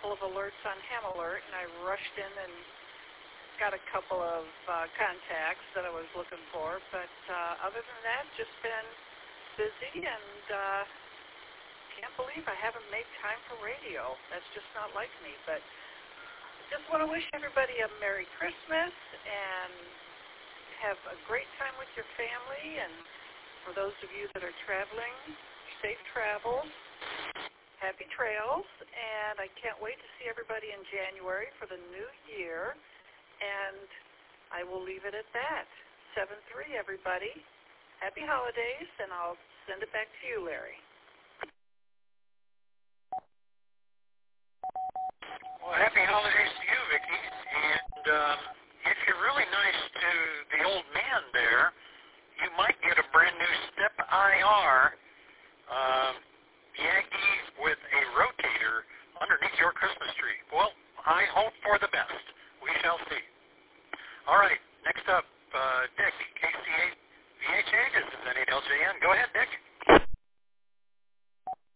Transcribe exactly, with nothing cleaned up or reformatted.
couple of alerts on Ham Alert, and I rushed in and got a couple of uh, contacts that I was looking for. But uh, other than that, just been busy, and uh, can't believe I haven't made time for radio. That's just not like me. But just want to wish everybody a Merry Christmas and have a great time with your family. And for those of you that are traveling, safe travels, happy trails, and I can't wait to see everybody in January for the new year. And I will leave it at that. seven three, everybody. Happy holidays, and I'll send it back to you, Larry. Well, happy holidays to you, Vicki. And um, if you're really nice to the old man there, you might get a brand new Step I R um, Yankee with a rotator underneath your Christmas tree. Well, I hope for the best. We shall see. All right, next up, uh, Dick, K C A V H A, this is N eight L J N. Go ahead, Dick.